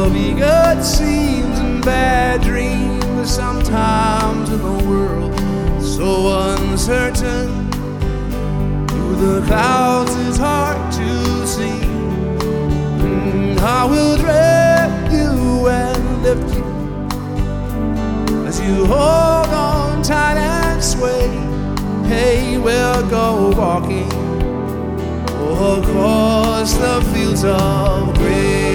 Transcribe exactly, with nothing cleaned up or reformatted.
there'll be good scenes and bad dreams sometimes in the world so uncertain. Through the clouds it's hard to see. And I will drag you and lift you as you hold on tight and sway. Hey, we'll go walking across the fields of grain.